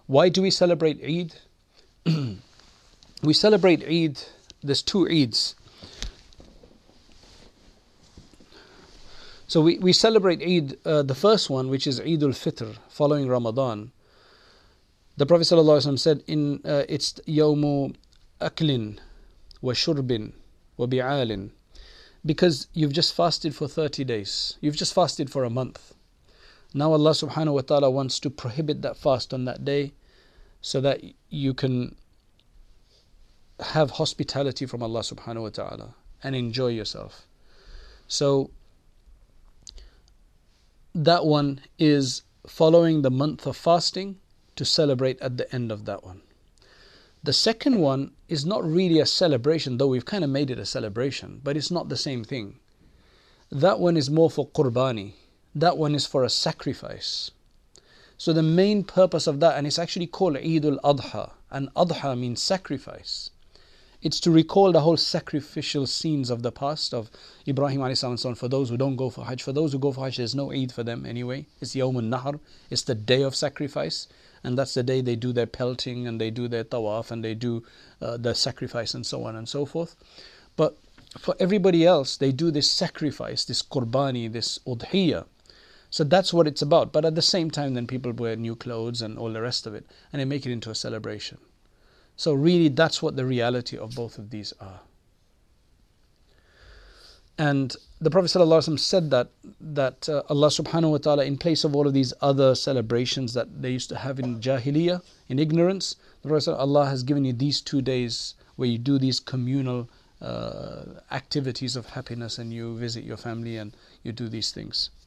Why do we celebrate Eid? We celebrate Eid, there's two Eids. So we celebrate Eid, the first one, which is Eid al-Fitr, following Ramadan. The Prophet ﷺ said, it's Yawmu Aklin wa Shurbin wa Bi'alin. Because you've just fasted for 30 days. You've just fasted for a month. Now Allah subhanahu wa ta'ala wants to prohibit that fast on that day so that you can have hospitality from Allah subhanahu wa ta'ala and enjoy yourself. So that one is following the month of fasting to celebrate at the end of that one. The second one is not really a celebration, though we've kind of made it a celebration, but it's not the same thing. That one is more for qurbani. That one is for a sacrifice. So the main purpose of that, and it's actually called Eid al-Adha, and Adha means sacrifice. It's to recall the whole sacrificial scenes of the past of Ibrahim alayhi salam and so on. For those who don't go for Hajj, for those who go for Hajj, there's no Eid for them anyway. It's Yawm al-Nahr, it's the day of sacrifice. And that's the day they do their pelting and they do their tawaf and they do the sacrifice and so on and so forth. But for everybody else, they do this sacrifice, this qurbani, this udhiyah. So that's what it's about. But at the same time, then people wear new clothes and all the rest of it, and they make it into a celebration. So really, that's what the reality of both of these are. And the Prophet ﷺ said that Allah subhanahu wa ta'ala, in place of all of these other celebrations that they used to have in Jahiliyyah, in ignorance, the Prophet said, Allah has given you these 2 days where you do these communal activities of happiness and you visit your family and you do these things.